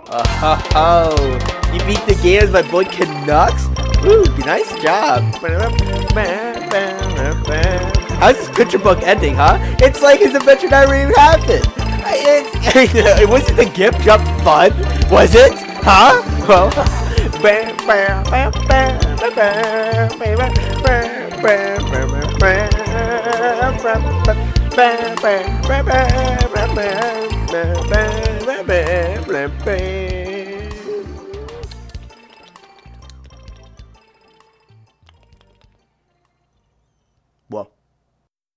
Oh, you beat the game by boy Canucks? Ooh, nice job. How's this picture book ending, huh? It's like his adventure never even happened. Wasn't the gift jump fun? Was it? Huh? Well,